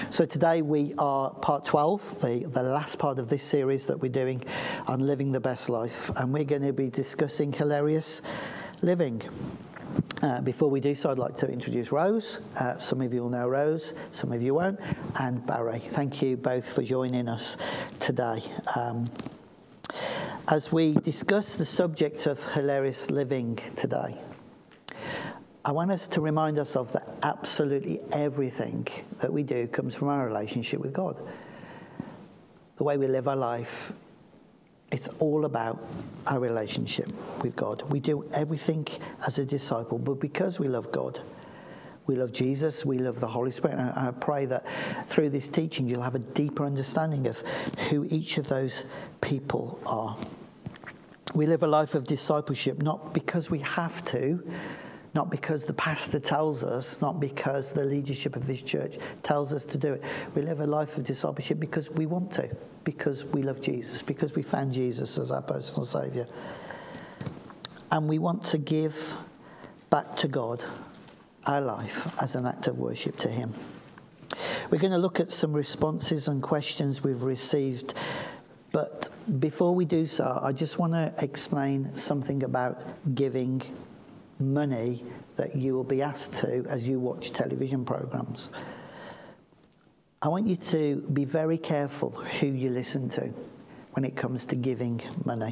So today we are part 12, the last part of this series that we're doing on living the best life, and we're going to be discussing hilarious living. Before we do so, I'd like to introduce Rose. Some of you will know Rose, some of you won't, and Barry. Thank you both for joining us today. As we discuss the subject of hilarious living today, I want us to remind ourselves that absolutely everything that we do comes from our relationship with God. The way we live our life, it's all about our relationship with God. We do everything as a disciple, but because we love God, we love Jesus, we love the Holy Spirit. And I pray that through this teaching, you'll have a deeper understanding of who each of those people are. We live a life of discipleship, not because we have to, not because the pastor tells us, not because the leadership of this church tells us to do it. We live a life of discipleship because we want to, because we love Jesus, because we found Jesus as our personal Saviour. And we want to give back to God our life as an act of worship to Him. We're going to look at some responses and questions we've received, but before we do so, I just want to explain something about giving money that you will be asked to as you watch television programs. I want you to be very careful who you listen to when it comes to giving money.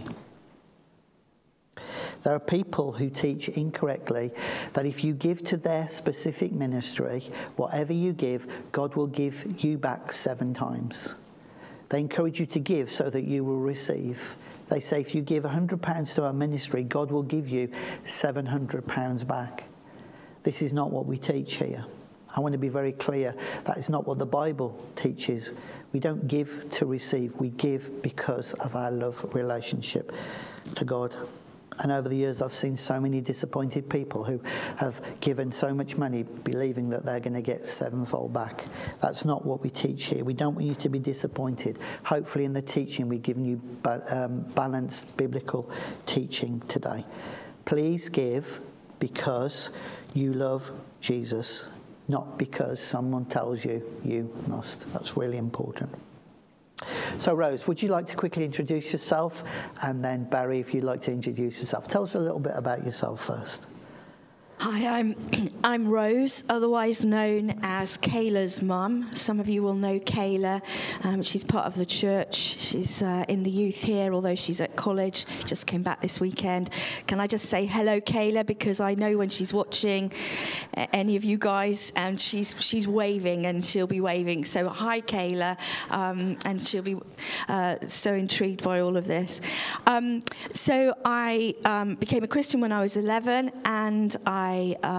There are people who teach incorrectly that if you give to their specific ministry, whatever you give, God will give you back 7 times. They encourage you to give so that you will receive. They say if you give £100 to our ministry, God will give you £700 back. This is not what we teach here. I want to be very clear. That is not what the Bible teaches. We don't give to receive. We give because of our love relationship to God. And over the years, I've seen so many disappointed people who have given so much money believing that they're going to get 7-fold back. That's not what we teach here. We don't want you to be disappointed. Hopefully in the teaching, we've given you balanced biblical teaching today. Please give because you love Jesus, not because someone tells you you must. That's really important. So Rose, would you like to quickly introduce yourself? And then Barry, if you'd like to introduce yourself. Tell us a little bit about yourself first. Hi, I'm Rose, otherwise known as Kayla's mum. Some of you will know Kayla. She's part of the church. She's in the youth here, although she's at college. Just came back this weekend. Can I just say hello, Kayla, because I know when she's watching any of you guys, and she's waving, and she'll be waving. So hi, Kayla, and she'll be so intrigued by all of this. So I became a Christian when I was 11, and I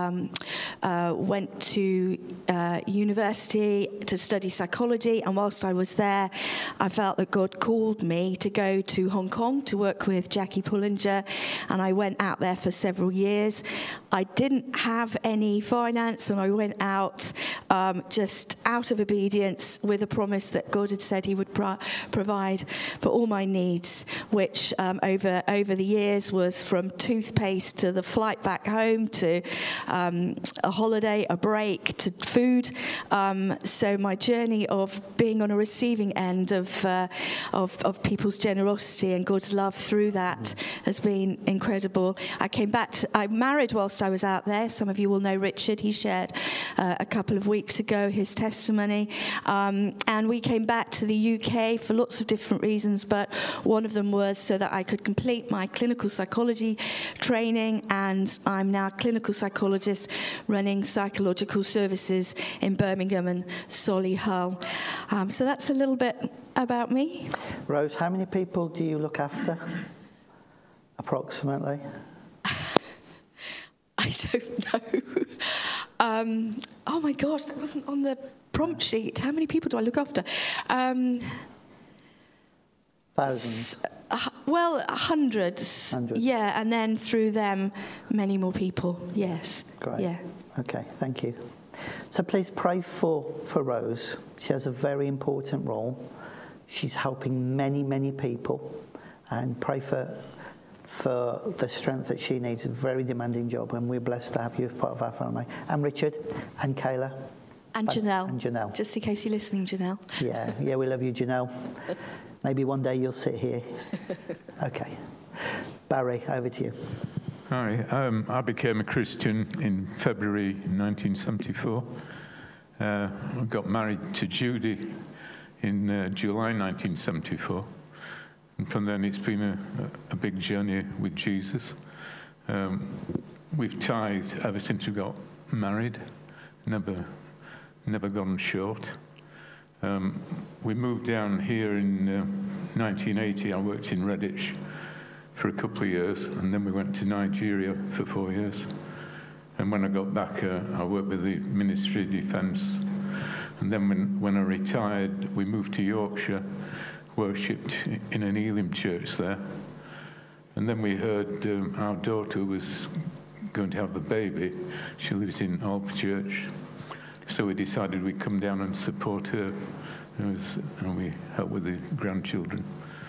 went to university to study psychology, and whilst I was there, I felt that God called me to go to Hong Kong to work with Jackie Pullinger, and I went out there for several years. I didn't have any finance, and I went out just out of obedience with a promise that God had said He would provide for all my needs, which over the years was from toothpaste to the flight back home to a holiday, a break, to food. So my journey of being on a receiving end of people's generosity and God's love through that has been incredible. I came back. I married whilst I was out there. Some of you will know Richard. He shared a couple of weeks ago his testimony. And we came back to the UK for lots of different reasons, but one of them was so that I could complete my clinical psychology training, and I'm now a clinical psychologist running psychological services in Birmingham and Solihull. So that's a little bit about me. Rose, how many people do you look after, approximately? I don't know. Oh my gosh, that wasn't on the prompt sheet. How many people do I look after? Thousands. Well, hundreds. Yeah, and then through them, many more people. Yes. Great. Yeah. Okay, thank you. So please pray for Rose. She has a very important role. She's helping many, many people, and pray for the strength that she needs. It's a very demanding job, and we're blessed to have you as part of our family. And Richard and Kayla. And Janelle. And Janelle. Just in case you're listening, Janelle. Yeah, we love you, Janelle. Maybe one day you'll sit here. Okay. Barry, over to you. Hi, I became a Christian in February 1974. I got married to Judy in July 1974. And from then it's been a big journey with Jesus. We've tithed ever since we got married, never gone short. We moved down here in 1980. I worked in Redditch for a couple of years, and then we went to Nigeria for 4 years. And when I got back, I worked with the Ministry of Defence. And then when I retired, we moved to Yorkshire, worshipped in an Elim church there. And then we heard our daughter was going to have a baby. She lives in Alvechurch. So we decided we'd come down and support her, and we help with the grandchildren.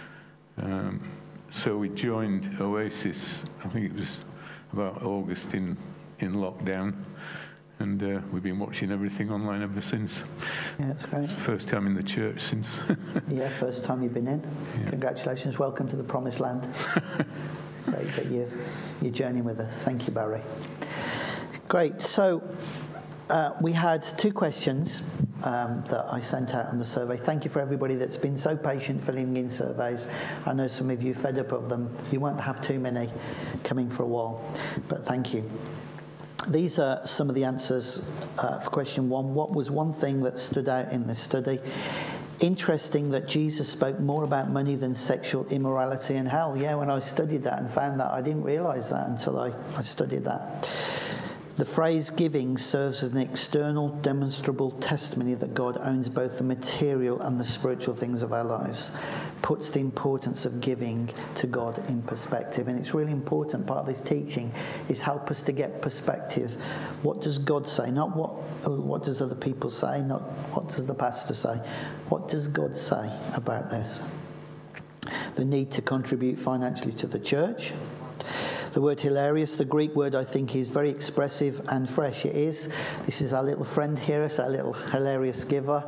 So we joined Oasis, I think it was about August in lockdown, and we've been watching everything online ever since. Yeah, that's great. First time in the church since. Yeah, first time you've been in. Yeah. Congratulations, welcome to the Promised Land. Great that you're journeying with us. Thank you, Barry. Great, so we had 2 questions that I sent out on the survey. Thank you for everybody that's been so patient filling in surveys. I know some of you fed up of them. You won't have too many coming for a while, but thank you. These are some of the answers for question 1. What was one thing that stood out in this study? Interesting that Jesus spoke more about money than sexual immorality and hell. Yeah, when I studied that and found that, I didn't realise that until I studied that. The phrase giving serves as an external, demonstrable testimony that God owns both the material and the spiritual things of our lives. Puts the importance of giving to God in perspective. And it's really important, part of this teaching is help us to get perspective. What does God say? Not what does other people say, not what does the pastor say. What does God say about this? The need to contribute financially to the church. The word hilarious, the Greek word, I think, is very expressive and fresh. It is. This is our little friend here. It's our little hilarious giver.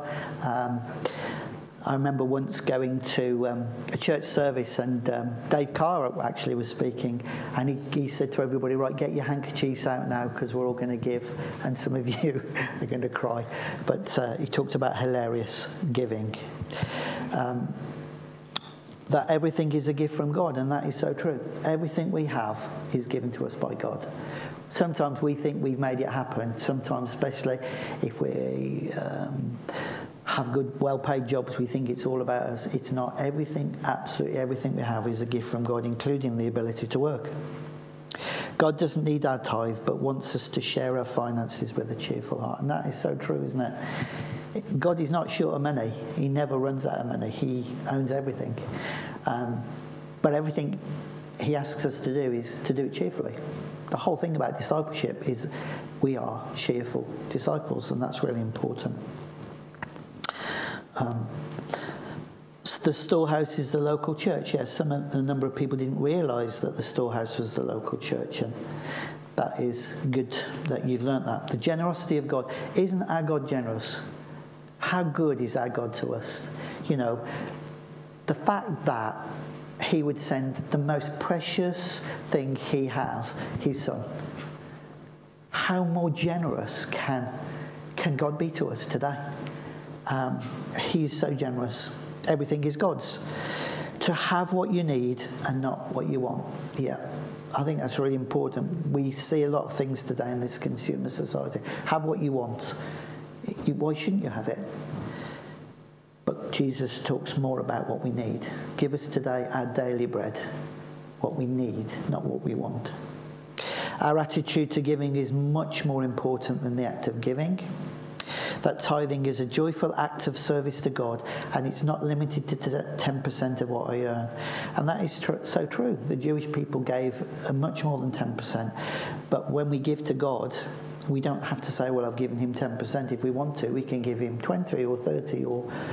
I remember once going to a church service, and Dave Carr actually was speaking, and he said to everybody, right, get your handkerchiefs out now because we're all going to give, and some of you are going to cry. But he talked about hilarious giving. That everything is a gift from God, and that is so true. Everything we have is given to us by God. Sometimes we think we've made it happen. Sometimes, especially if we have good, well-paid jobs, we think it's all about us. It's not. Everything, absolutely everything we have is a gift from God, including the ability to work. God doesn't need our tithe, but wants us to share our finances with a cheerful heart. And that is so true, isn't it? God is not short of money. He never runs out of money. He owns everything. But everything he asks us to do is to do it cheerfully. The whole thing about discipleship is we are cheerful disciples, and that's really important. The storehouse is the local church. Yes, a number of people didn't realise that the storehouse was the local church, and that is good that you've learnt that. The generosity of God. Isn't our God generous? How good is our God to us? You know, the fact that he would send the most precious thing he has, his son. How more generous can God be to us today? He is so generous. Everything is God's. To have what you need and not what you want. Yeah, I think that's really important. We see a lot of things today in this consumer society. Have what you want. Why shouldn't you have it? But Jesus talks more about what we need. Give us today our daily bread. What we need, not what we want. Our attitude to giving is much more important than the act of giving. That tithing is a joyful act of service to God, and it's not limited to 10% of what I earn. And that is so true. The Jewish people gave much more than 10%. But when we give to God, we don't have to say, well, I've given him 10%. If we want to, we can give him 20 or 30 or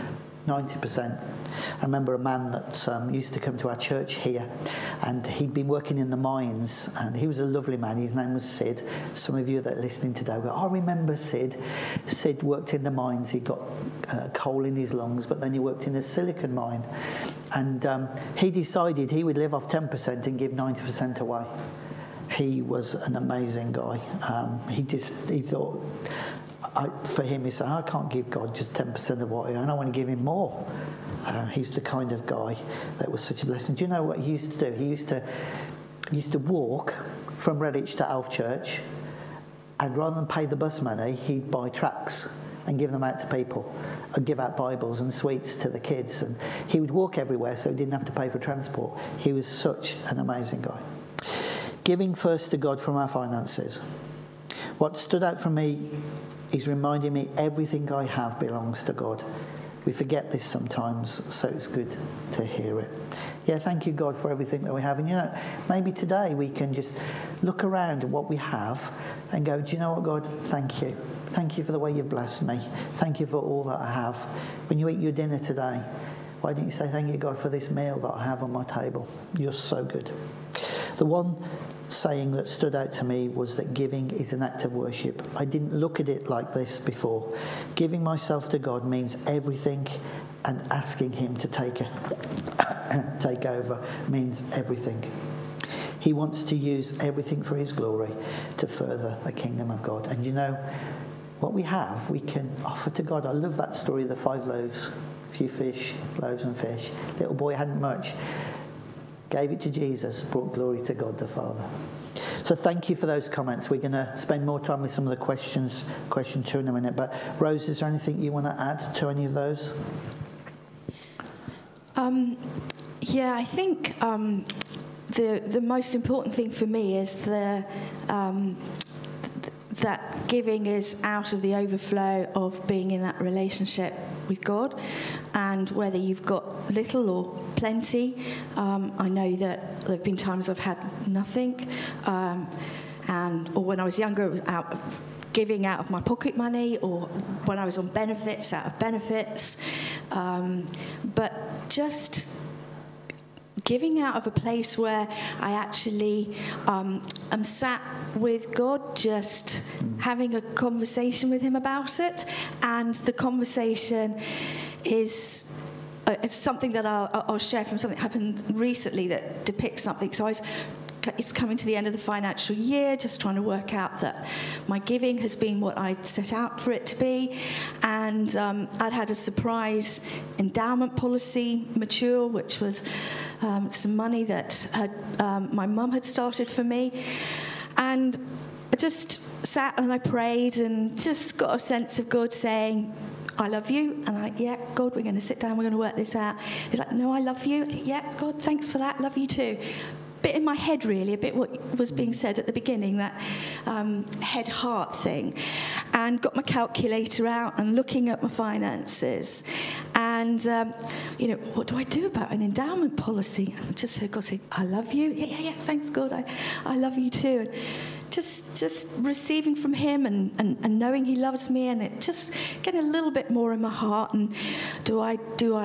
90%. I remember a man that used to come to our church here, and he'd been working in the mines, and he was a lovely man. His name was Sid. Some of you that are listening today go, I remember Sid. Sid worked in the mines. He got coal in his lungs, but then he worked in a silicon mine. And he decided he would live off 10% and give 90% away. He was an amazing guy. He thought, for him, he said, I can't give God just 10% of what I earn. I want to give him more. He's the kind of guy that was such a blessing. Do you know what he used to do? He used to walk from Redditch to Alf Church, and rather than pay the bus money, he'd buy tracts and give them out to people, and give out Bibles and sweets to the kids. And he would walk everywhere so he didn't have to pay for transport. He was such an amazing guy. Giving first to God from our finances. What stood out for me is reminding me everything I have belongs to God. We forget this sometimes, so it's good to hear it. Yeah, thank you, God, for everything that we have. And, you know, maybe today we can just look around at what we have and go, do you know what, God, thank you. Thank you for the way you've blessed me. Thank you for all that I have. When you eat your dinner today, why don't you say, thank you, God, for this meal that I have on my table? You're so good. The one saying that stood out to me was that giving is an act of worship. I didn't look at it like this before. Giving myself to God means everything, and asking him to take over means everything. He wants to use everything for his glory to further the kingdom of God. And you know, what we have, we can offer to God. I love that story of the 5 loaves, a few fish, loaves and fish. Little boy hadn't much. Gave it to Jesus, brought glory to God the Father. So thank you for those comments. We're going to spend more time with some of the question 2 in a minute. But Rose, is there anything you want to add to any of those? Yeah, I think the most important thing for me is that giving is out of the overflow of being in that relationship with God, and whether you've got little or plenty. I know that there have been times I've had nothing, or when I was younger, it was giving out of my pocket money, or when I was on benefits, out of benefits. But just giving out of a place where I actually am sat with God, just having a conversation with him about it, and the conversation is it's something that I'll share from something that happened recently that depicts something. So it's coming to the end of the financial year, just trying to work out that my giving has been what I'd set out for it to be. And I'd had a surprise endowment policy mature, which was some money that my mum had started for me. And I just sat and I prayed and just got a sense of God saying, I love you. And yeah, God, we're going to sit down, we're going to work this out. He's like, no, I love you. Yeah, God, thanks for that, love you too. Bit in my head, really, a bit what was being said at the beginning, that head-heart thing. And got my calculator out and looking at my finances. And, what do I do about an endowment policy? And I just heard God say, I love you. Yeah, thanks, God, I love you too. And just receiving from him and knowing he loves me, and it just getting a little bit more in my heart. And do I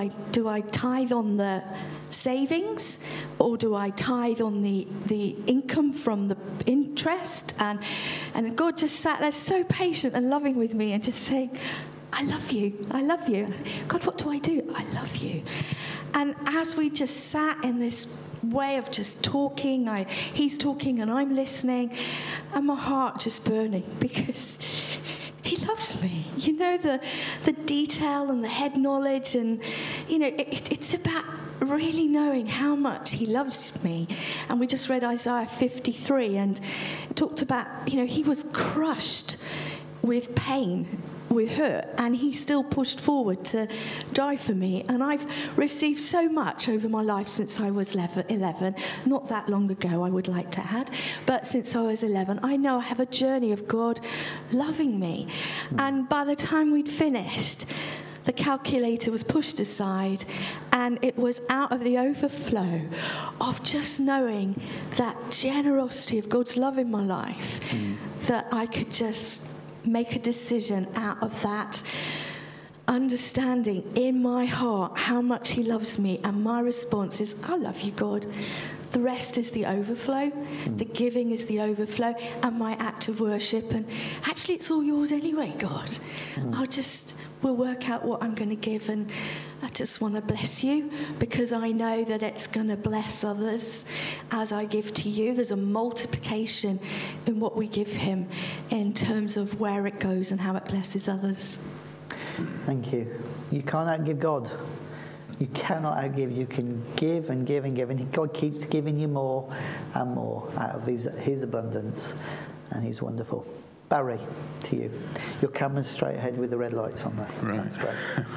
tithe on the savings, or do I tithe on the income from the interest? And God just sat there so patient and loving with me and just saying, I love you. God, what do I do? I love you. And as we just sat in this way of just talking, he's talking and I'm listening, and my heart just burning because he loves me. You know, the detail and the head knowledge, and it's about really knowing how much he loves me. And we just read Isaiah 53 and it talked about, he was crushed with pain, with hurt, and he still pushed forward to die for me. And I've received so much over my life since I was 11, not that long ago, I would like to add, but since I was 11, I know I have a journey of God loving me. And by the time we'd finished, the calculator was pushed aside, and it was out of the overflow of just knowing that generosity of God's love in my life, that I could just make a decision out of that understanding in my heart how much he loves me, and my response is, I love you, God. The rest is the overflow. The giving is the overflow, and my act of worship. And actually, it's all yours anyway, God. We'll work out what I'm going to give, and I just want to bless you because I know that it's going to bless others as I give to you. There's a multiplication in what we give him in terms of where it goes and how it blesses others. Thank you. You can't outgive God. You cannot outgive. You can give and give and give, and God keeps giving you more and more out of his abundance, and he's wonderful. Barry, to you. Your camera's straight ahead with the red lights on there. Right. That's great.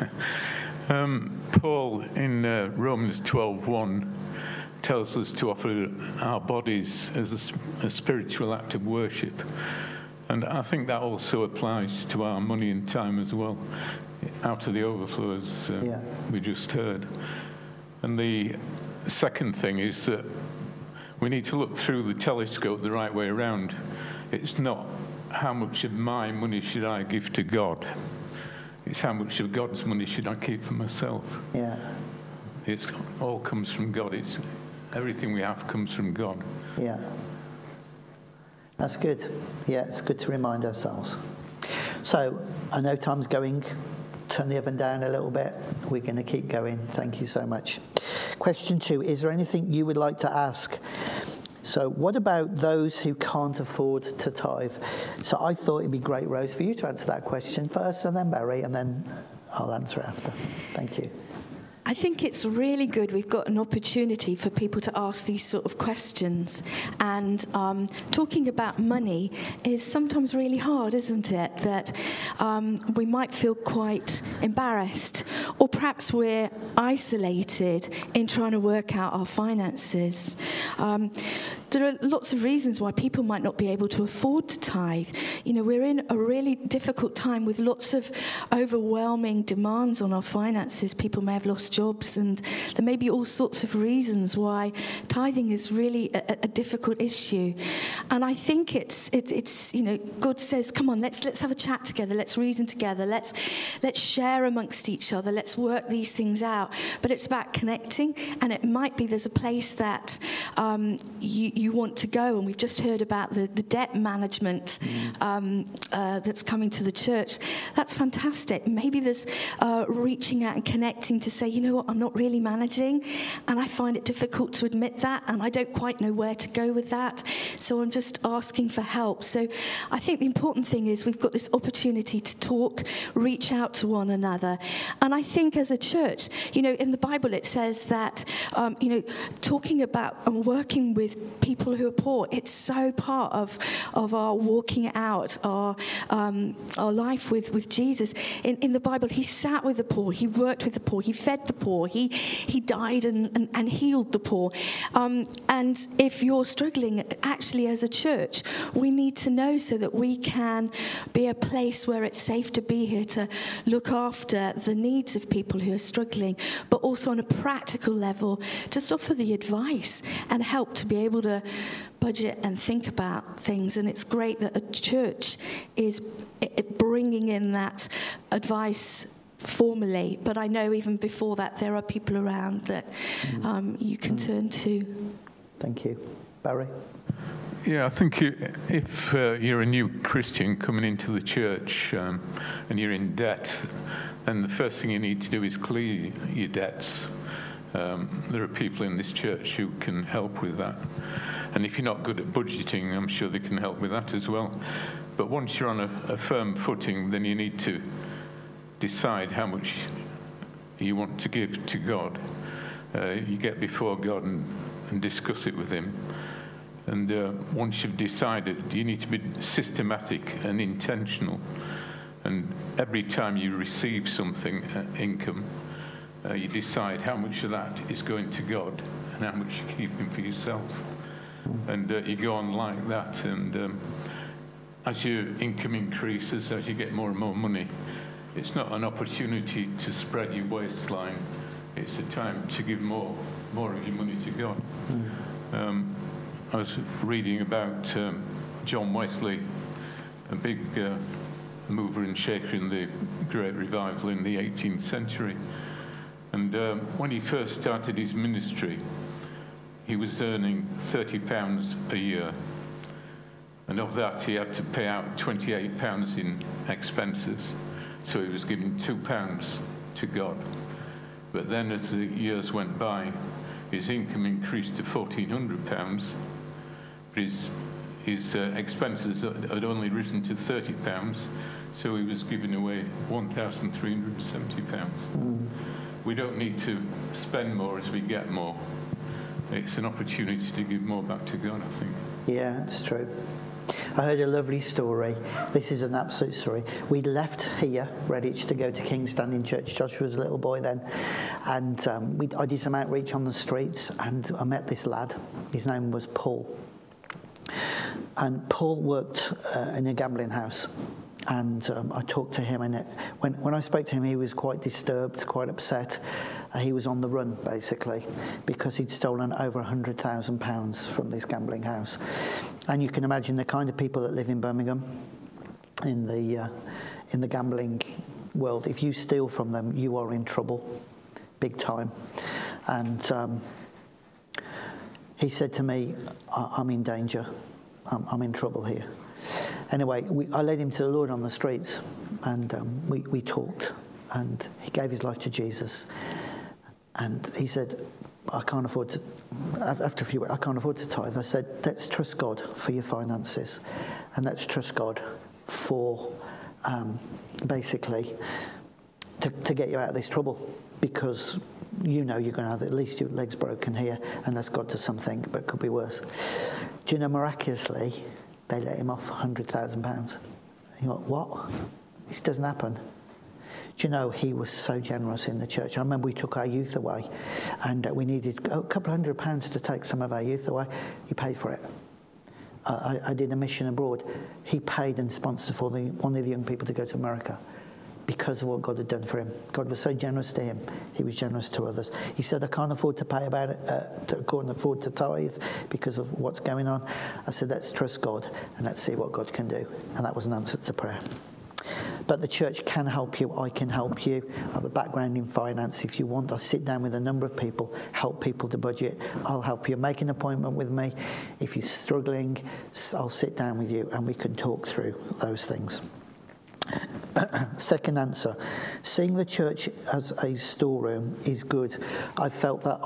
Paul in Romans 12:1 tells us to offer our bodies as a spiritual act of worship. And I think that also applies to our money and time as well, out of the overflow, as we just heard. And the second thing is that we need to look through the telescope the right way around. It's not how much of my money should I give to God. It's how much of God's money should I keep for myself. Yeah. It all comes from God. Everything we have comes from God. Yeah. That's good. Yeah, it's good to remind ourselves. So, I know time's going. Turn the oven down a little bit. We're going to keep going. Thank you so much. Question 2, is there anything you would like to ask? So what about those who can't afford to tithe? So I thought it'd be great, Rose, for you to answer that question first, and then Barry, and then I'll answer after. Thank you. I think it's really good we've got an opportunity for people to ask these sort of questions. And talking about money is sometimes really hard, isn't it? That we might feel quite embarrassed, or perhaps we're isolated in trying to work out our finances. There are lots of reasons why people might not be able to afford to tithe. You know, we're in a really difficult time with lots of overwhelming demands on our finances. People may have lost jobs, and there may be all sorts of reasons why tithing is really a difficult issue. And I think it's you know, God says, come on, let's have a chat together, let's reason together, let's share amongst each other, let's work these things out. But it's about connecting, and it might be there's a place that you want to go, and we've just heard about the debt management that's coming to the church. That's fantastic. Maybe there's reaching out and connecting to say, you know what, I'm not really managing, and I find it difficult to admit that, and I don't quite know where to go with that, so I'm just asking for help. So I think the important thing is we've got this opportunity to talk, reach out to one another. And I think as a church, you know, in the Bible it says that, you know, talking about and working with people who are poor, it's so part of our walking out our life with Jesus. In the Bible, he sat with the poor, he worked with the poor, he fed the poor, he died and healed the poor. And if you're struggling, actually as a church, we need to know so that we can be a place where it's safe to be here to look after the needs of people who are struggling, but also on a practical level, just offer the advice and help to be able to budget and think about things. And it's great that a church is bringing in that advice formally, but I know even before that there are people around that you can turn to. Thank you. Barry? Yeah, I think if you're a new Christian coming into the church and you're in debt, then the first thing you need to do is clear your debts. There are people in this church who can help with that. And if you're not good at budgeting, I'm sure they can help with that as well. But once you're on a firm footing, then you need to decide how much you want to give to God. You get before God and discuss it with him. And once you've decided, you need to be systematic and intentional. And every time you receive something, income, you decide how much of that is going to God and how much you're keeping for yourself. And you go on like that. And as your income increases, as you get more and more money, it's not an opportunity to spread your waistline. It's a time to give more of your money to God. I was reading about John Wesley, a big mover and shaker in the Great Revival in the 18th century. And when he first started his ministry, he was earning £30 a year. And of that, he had to pay out £28 in expenses. So he was giving £2 to God. But then as the years went by, his income increased to £1,400, but his expenses had only risen to £30, so he was giving away £1,370. We don't need to spend more as we get more. It's an opportunity to give more back to God, I think. Yeah, it's true. I heard a lovely story. This is an absolute story. We left here, Redditch, to go to King's Standing Church. Joshua was a little boy then. And I did some outreach on the streets, and I met this lad. His name was Paul. And Paul worked in a gambling house. And I talked to him, and when I spoke to him, he was quite disturbed, quite upset. He was on the run, basically, because he'd stolen over £100,000 from this gambling house. And you can imagine the kind of people that live in Birmingham, in the gambling world. If you steal from them, you are in trouble, big time. And he said to me, "I'm in danger. I'm in trouble here." Anyway, I led him to the Lord on the streets, and we talked, and he gave his life to Jesus. And he said, "I can't afford to." After a few weeks, "I can't afford to tithe." I said, "Let's trust God for your finances, and let's trust God for basically to get you out of this trouble, because you know you're going to have at least your legs broken here, unless God does something, but it could be worse." Do you know, miraculously, they let him off £100,000. You went, what? This doesn't happen. Do you know, he was so generous in the church. I remember we took our youth away, and we needed a couple of £100 to take some of our youth away. He paid for it. I did a mission abroad. He paid and sponsored for one of the young people to go to America because of what God had done for him. God was so generous to him. He was generous to others. He said, "I can't afford to pay about it, can't afford to tithe because of what's going on." I said, "Let's trust God and let's see what God can do." And that was an answer to prayer. But the church can help you. I can help you. I have a background in finance. If you want, I'll sit down with a number of people, help people to budget. I'll help you. Make an appointment with me. If you're struggling, I'll sit down with you and we can talk through those things. Second answer, seeing the church as a storeroom is good. I felt that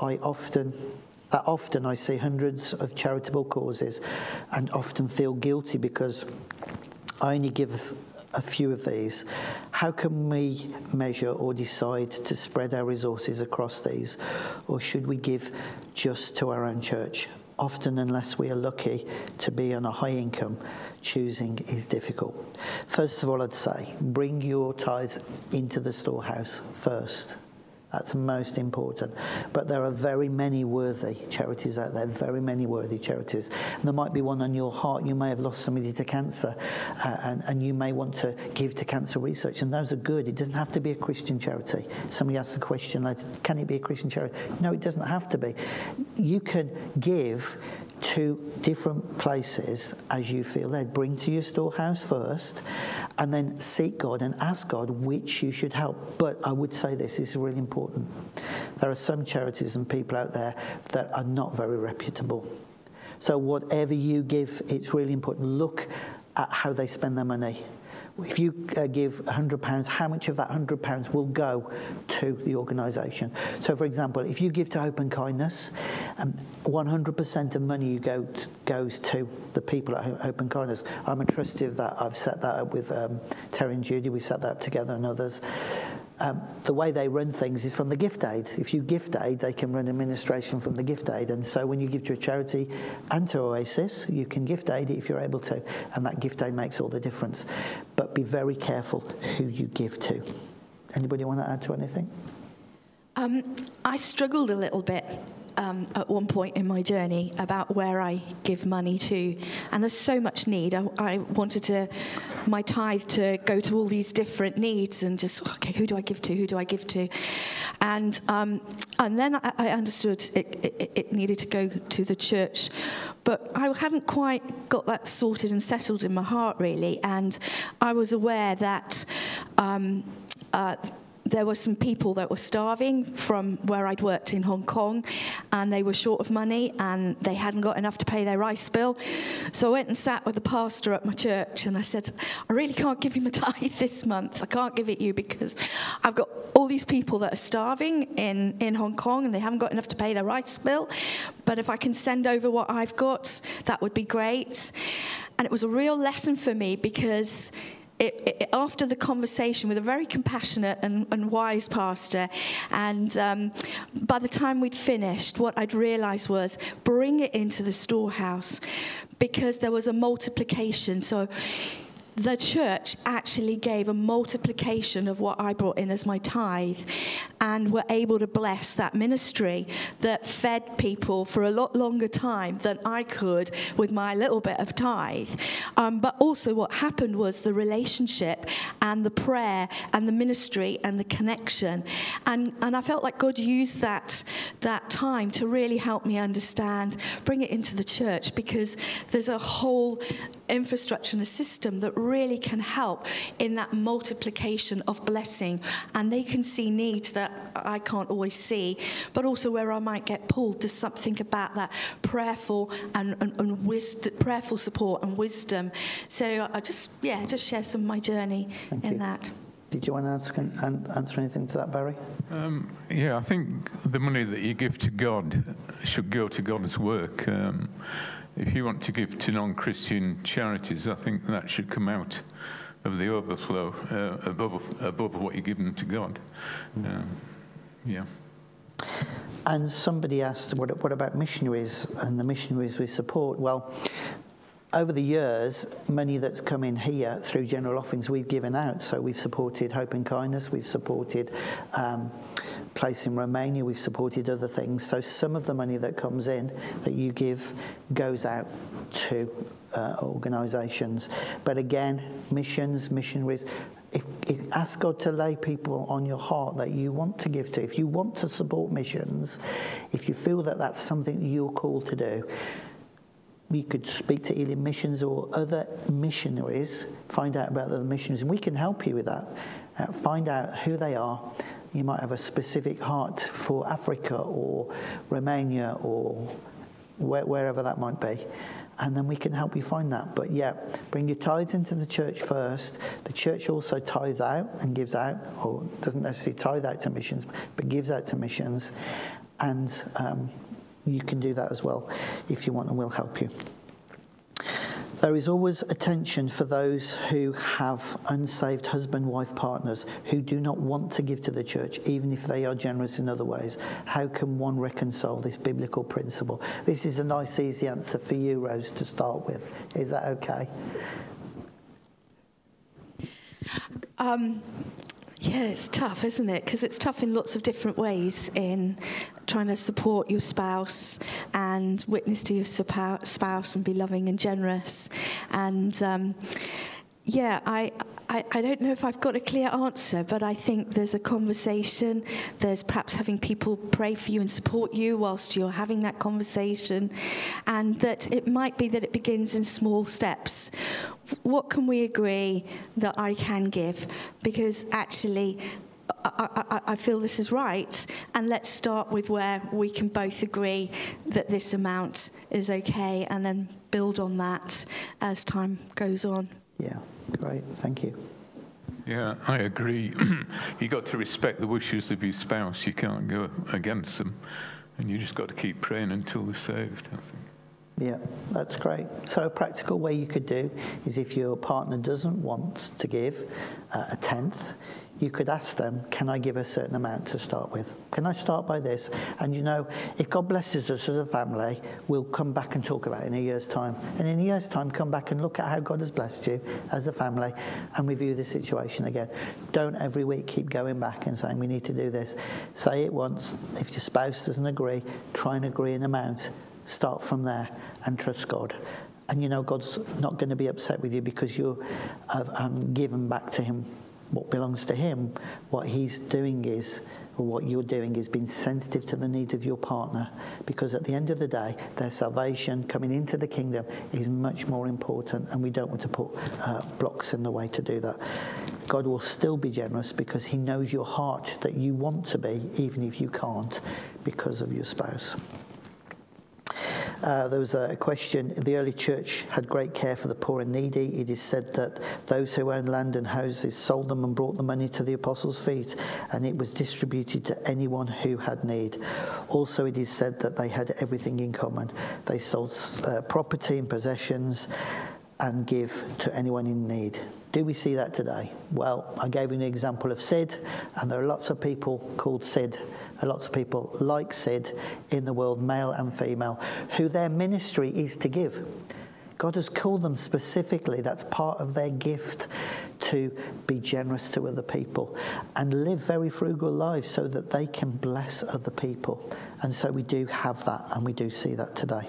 often I see hundreds of charitable causes and often feel guilty because I only give a few of these. How can we measure or decide to spread our resources across these, or should we give just to our own church? Often, unless we are lucky to be on a high income, choosing is difficult. First of all, I'd say, bring your tithes into the storehouse first. That's most important. But there are very many worthy charities out there, very many worthy charities. And there might be one on your heart. You may have lost somebody to cancer, and you may want to give to cancer research, and those are good. It doesn't have to be a Christian charity. Somebody asked the question later, can it be a Christian charity? No, it doesn't have to be. You can give to different places as you feel led. Bring to your storehouse first, and then seek God and ask God which you should help. But I would say this is really important. There are some charities and people out there that are not very reputable. So whatever you give, it's really important. Look at how they spend their money. If you give £100, how much of that £100 will go to the organisation? So, for example, if you give to Hope and Kindness, 100% of money goes to the people at Hope and Kindness. I'm a trustee of that. I've set that up with Terry and Judy. We set that up together and others. The way they run things is from the gift aid. If you gift aid, they can run administration from the gift aid. And so when you give to a charity and to Oasis, you can gift aid it if you're able to. And that gift aid makes all the difference. But be very careful who you give to. Anybody want to add to anything? I struggled a little bit at one point in my journey about where I give money to, and there's so much need. I wanted my tithe to go to all these different needs, and just, okay, who do I give to? Who do I give to? And then I understood it needed to go to the church, but I hadn't quite got that sorted and settled in my heart, really. And I was aware that there were some people that were starving from where I'd worked in Hong Kong, and they were short of money, and they hadn't got enough to pay their rice bill. So I went and sat with the pastor at my church, and I said, I really can't give you my tithe this month. I can't give it you because I've got all these people that are starving in Hong Kong, and they haven't got enough to pay their rice bill. But if I can send over what I've got, that would be great. And it was a real lesson for me, because after the conversation with a very compassionate and wise pastor, and by the time we'd finished, what I'd realised was bring it into the storehouse, because there was a multiplication. So the church actually gave a multiplication of what I brought in as my tithe, and were able to bless that ministry that fed people for a lot longer time than I could with my little bit of tithe. But also what happened was the relationship and the prayer and the ministry and the connection. And I felt like God used that time to really help me understand, bring it into the church, because there's a whole infrastructure and a system that really can help in that multiplication of blessing, and they can see needs that I can't always see, but also where I might get pulled. There's something about that prayerful and wisdom, prayerful support and wisdom. So I just share some of my journey in that. Did you want to answer anything to that, Barry? Yeah, I think the money that you give to God should go to God's work. If you want to give to non-Christian charities, I think that should come out of the overflow above what you're giving to God. Yeah. And somebody asked, what about missionaries and the missionaries we support? Well, over the years, money that's come in here through general offerings we've given out. So we've supported Hope and Kindness, we've supported Place in Romania, we've supported other things. So some of the money that comes in that you give goes out to organisations. But again, missionaries, if ask God to lay people on your heart that you want to give to. If you want to support missions, if you feel that that's something that you're called to do, you could speak to Elim Missions or other missionaries, find out about other missionaries, and we can help you with that. Find out who they are. You might have a specific heart for Africa or Romania or wherever that might be. And then we can help you find that. But yeah, bring your tithes into the church first. The church also tithes out and gives out, or doesn't necessarily tithe out to missions, but gives out to missions. And you can do that as well if you want, and we'll help you. There is always attention for those who have unsaved husband-wife partners who do not want to give to the church, even if they are generous in other ways. How can one reconcile this biblical principle? This is a nice, easy answer for you, Rose, to start with. Is that okay? Yeah, it's tough, isn't it? Because it's tough in lots of different ways, in trying to support your spouse and witness to your spouse and be loving and generous. And I don't know if I've got a clear answer, but I think there's a conversation. There's perhaps having people pray for you and support you whilst you're having that conversation, and that it might be that it begins in small steps. What can we agree that I can give? Because actually, I feel this is right, and let's start with where we can both agree that this amount is okay, and then build on that as time goes on. Yeah, great, thank you. Yeah, I agree. You got to respect the wishes of your spouse. You can't go against them, and you just got to keep praying until they're saved, I think. Yeah, that's great. So a practical way you could do is, if your partner doesn't want to give a tenth, you could ask them, can I give a certain amount to start with? Can I start by this? And you know, if God blesses us as a family, we'll come back and talk about it in a year's time. And in a year's time, come back and look at how God has blessed you as a family and review the situation again. Don't every week keep going back and saying, we need to do this. Say it once. If your spouse doesn't agree, try and agree an amount. Start from there and trust God. And you know, God's not going to be upset with you because you have given back to him what belongs to him. What he's doing is, or what you're doing is being sensitive to the needs of your partner, because at the end of the day, their salvation, coming into the kingdom, is much more important, and we don't want to put blocks in the way to do that. God will still be generous because he knows your heart, that you want to be, even if you can't, because of your spouse. There was a question. The early church had great care for the poor and needy. It is said that those who owned land and houses sold them and brought the money to the apostles' feet, and it was distributed to anyone who had need. Also, it is said that they had everything in common. They sold property and possessions and give to anyone in need. Do we see that today? Well, I gave you an example of Sid, and there are lots of people called Sid, and lots of people like Sid in the world, male and female, who their ministry is to give. God has called them specifically, that's part of their gift, to be generous to other people and live very frugal lives so that they can bless other people. And so we do have that, and we do see that today.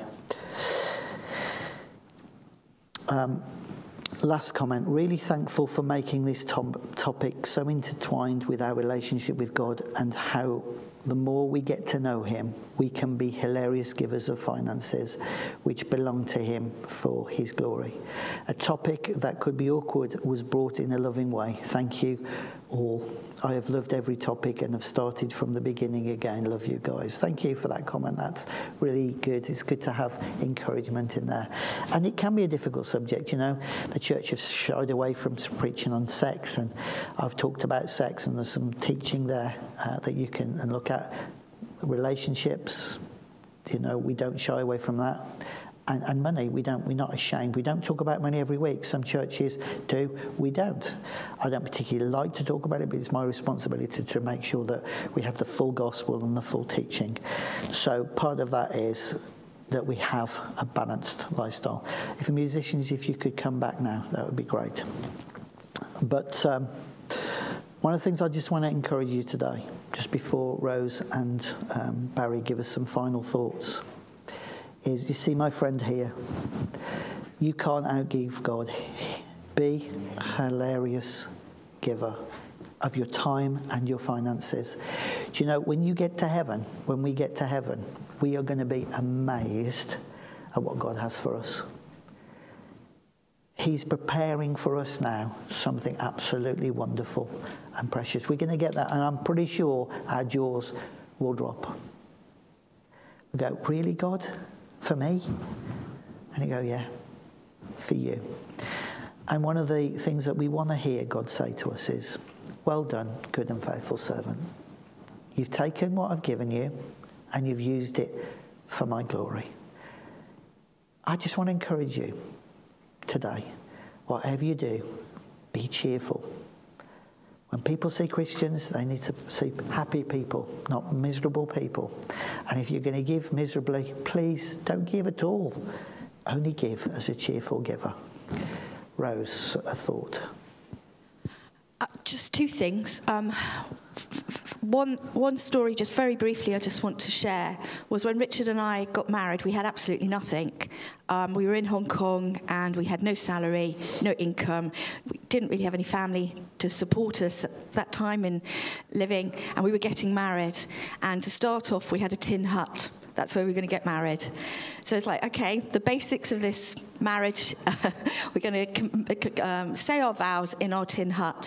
Last comment, really thankful for making this topic so intertwined with our relationship with God, and how the more we get to know him, we can be hilarious givers of finances which belong to him for his glory. A topic that could be awkward was brought in a loving way. Thank you all. I have loved every topic and have started from the beginning again. Love you guys. Thank you for that comment. That's really good. It's good to have encouragement in there. And it can be a difficult subject, you know. The church has shied away from preaching on sex, and I've talked about sex, and there's some teaching there that you can look at. Relationships, you know, we don't shy away from that. And money, we're not ashamed. We don't talk about money every week. Some churches do, we don't. I don't particularly like to talk about it, but it's my responsibility to make sure that we have the full gospel and the full teaching. So part of that is that we have a balanced lifestyle. If the musicians, if you could come back now, that would be great. But one of the things I just want to encourage you today, just before Rose and Barry give us some final thoughts, is, you see my friend here, you can't outgive God. Be a hilarious giver of your time and your finances. Do you know, when we get to heaven, we are going to be amazed at what God has for us. He's preparing for us now something absolutely wonderful and precious. We're going to get that, and I'm pretty sure our jaws will drop. We go, really, God? For me? And you go, yeah, for you. And one of the things that we want to hear God say to us is, well done, good and faithful servant. You've taken what I've given you and you've used it for my glory. I just want to encourage you today, whatever you do, be cheerful. When people see Christians, they need to see happy people, not miserable people. And if you're going to give miserably, please don't give at all. Only give as a cheerful giver. Rose, a thought. Just two things. One story, just very briefly, I just want to share, was when Richard and I got married, we had absolutely nothing. We were in Hong Kong and we had no salary, no income. We didn't really have any family to support us at that time in living, and we were getting married. And to start off, we had a tin hut. That's where we're going to get married. So it's like, okay, the basics of this marriage, we're going to say our vows in our tin hut.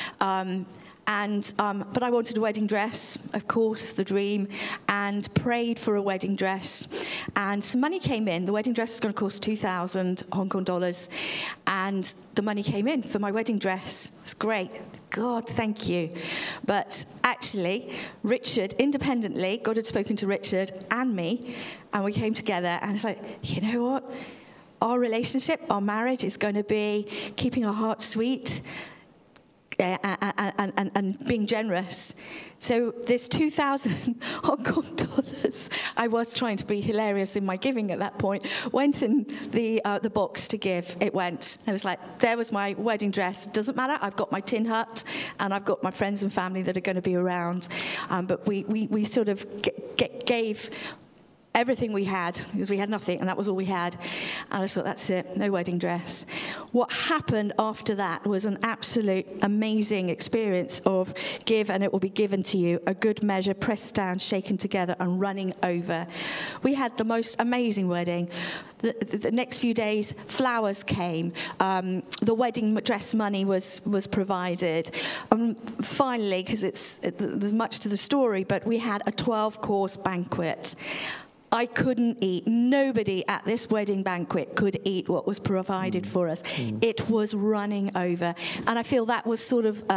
But I wanted a wedding dress, of course, the dream, and prayed for a wedding dress. And some money came in. The wedding dress is going to cost 2,000 Hong Kong dollars. And the money came in for my wedding dress. It's great. God, thank you. But actually, Richard, independently, God had spoken to Richard and me, and we came together, and it's like, you know what? Our relationship, our marriage is going to be keeping our hearts sweet, and being generous. So this 2,000 Hong Kong dollars, I was trying to be hilarious in my giving at that point, went in the box to give. It went. I was like, there was my wedding dress. Doesn't matter. I've got my tin hut, and I've got my friends and family that are going to be around. But we sort of gave everything we had, because we had nothing, and that was all we had. And I thought, that's it, no wedding dress. What happened after that was an absolute amazing experience of give and it will be given to you, a good measure, pressed down, shaken together, and running over. We had the most amazing wedding. The next few days, flowers came. The wedding dress money was provided. Finally, because there's much to the story, but we had a 12-course banquet. I couldn't eat. Nobody at this wedding banquet could eat what was provided for us. It was running over. And I feel that was sort of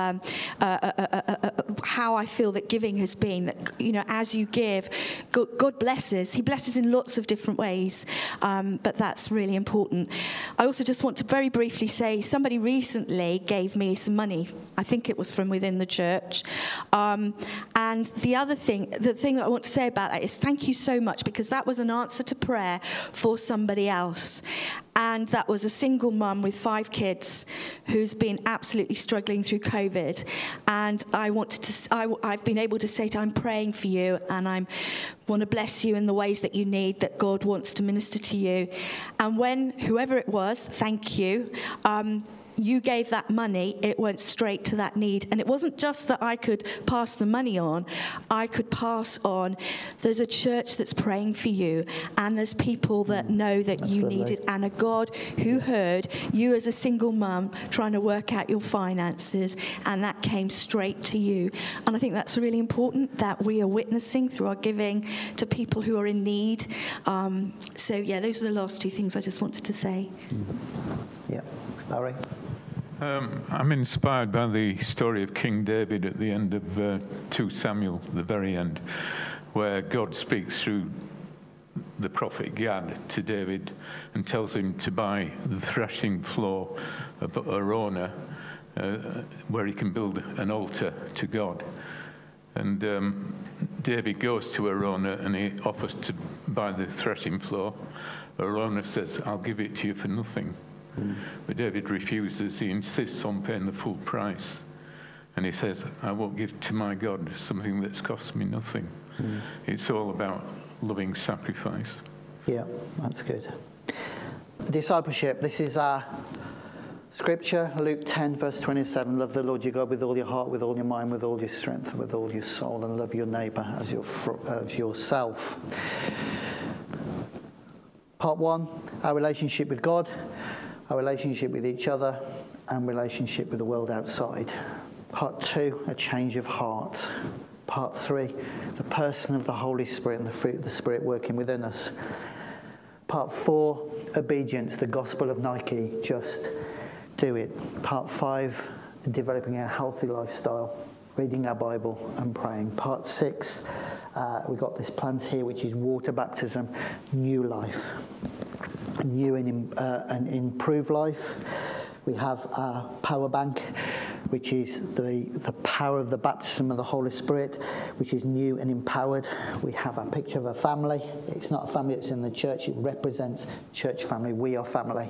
how I feel that giving has been. That, you know, as you give, God blesses. He blesses in lots of different ways. But that's really important. I also just want to very briefly say somebody recently gave me some money. I think it was from within the church. And the thing that I want to say about that is thank you so much, because that was an answer to prayer for somebody else. And that was a single mum with 5 kids who's been absolutely struggling through COVID. And I've been able to say to her, I'm praying for you, and I want to bless you in the ways that you need, that God wants to minister to you. And when whoever it was, thank you, you gave that money, it went straight to that need. And it wasn't just that I could pass the money on, I could pass on, there's a church that's praying for you, and there's people that know that you need it, and a God who heard you as a single mum trying to work out your finances, and that came straight to you. And I think that's really important, that we are witnessing through our giving to people who are in need. So yeah, those are the last 2 things I just wanted to say. Yeah. Barry? I'm inspired by the story of King David at the end of 2 Samuel, the very end, where God speaks through the prophet Gad to David and tells him to buy the threshing floor of Araunah, where he can build an altar to God. And David goes to Araunah and he offers to buy the threshing floor. Araunah says, I'll give it to you for nothing. But David refuses. He insists on paying the full price. And he says, I won't give to my God something that's cost me nothing. It's all about loving sacrifice. Yeah, that's good. Discipleship, this is our scripture, Luke 10, verse 27. Love the Lord your God with all your heart, with all your mind, with all your strength, with all your soul, and love your neighbour as yourself. Part 1, our relationship with God, our relationship with each other, and relationship with the world outside. Part 2, a change of heart. Part 3, the person of the Holy Spirit and the fruit of the Spirit working within us. Part 4, obedience, the gospel of Nike, just do it. Part 5, developing a healthy lifestyle, reading our Bible and praying. Part 6, we've got this plant here, which is water baptism, new life. New and improved life. We have our power bank, which is the power of the baptism of the Holy Spirit, which is new and empowered. We have a picture of a family. It's not a family that's in the church. It represents church family. We are family.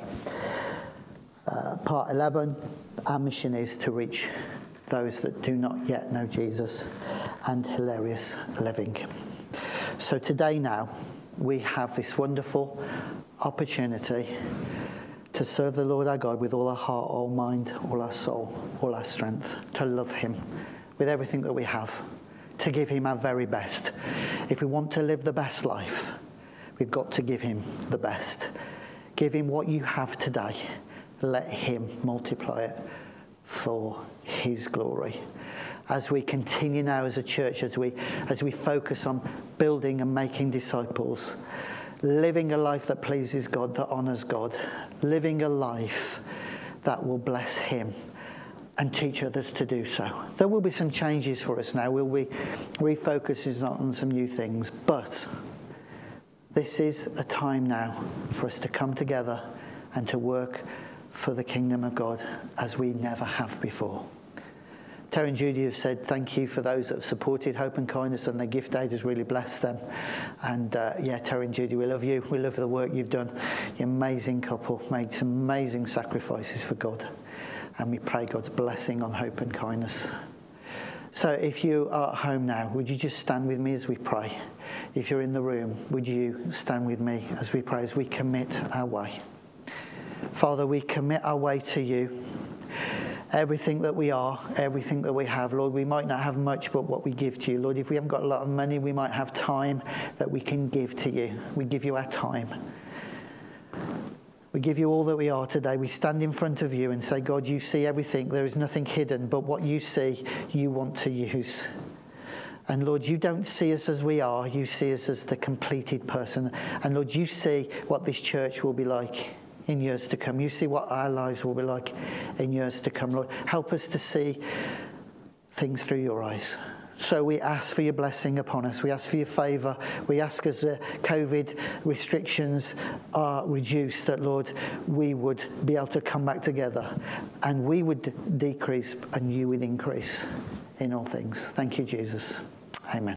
Part 11, our mission is to reach those that do not yet know Jesus, and hilarious living. So today now, we have this wonderful opportunity to serve the Lord our God with all our heart, all mind, all our soul, all our strength, to love him with everything that we have, to give him our very best. If we want to live the best life, we've got to give him the best. Give him what you have today. Let him multiply it for his glory. As we continue now as a church, as we focus on building and making disciples, living a life that pleases God, that honours God, living a life that will bless him and teach others to do so. There will be some changes for us now. We'll be refocusing on some new things, but this is a time now for us to come together and to work for the kingdom of God as we never have before. Terry and Judy have said thank you for those that have supported Hope and Kindness, and their gift aid has really blessed them. And Terry and Judy, we love you. We love the work you've done. You're an amazing couple, made some amazing sacrifices for God. And we pray God's blessing on Hope and Kindness. So if you are at home now, would you just stand with me as we pray? If you're in the room, would you stand with me as we pray, as we commit our way? Father, we commit our way to you. Everything that we are, everything that we have, Lord, we might not have much, but what we give to you. Lord, if we haven't got a lot of money, we might have time that we can give to you. We give you our time. We give you all that we are today. We stand in front of you and say, God, you see everything. There is nothing hidden, but what you see, you want to use. And Lord, you don't see us as we are. You see us as the completed person. And Lord, you see what this church will be like in years to come. You see what our lives will be like in years to come. Lord, help us to see things through your eyes. So we ask for your blessing upon us. We ask for your favour. We ask as the COVID restrictions are reduced that, Lord, we would be able to come back together and we would decrease and you would increase in all things. Thank you, Jesus. Amen.